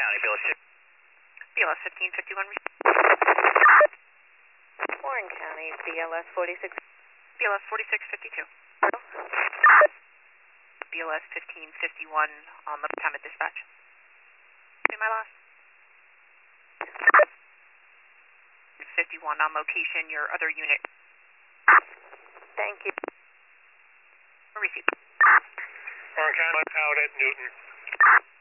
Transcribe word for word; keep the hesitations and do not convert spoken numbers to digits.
County, B L S B L S fifteen fifty-one. Warren County, B L S forty-six. B L S forty-six fifty-two. B L S fifteen fifty-one on the time of dispatch. See my last? fifty-one on location, your other unit. Thank you. Receive. Warren County, out at Newton.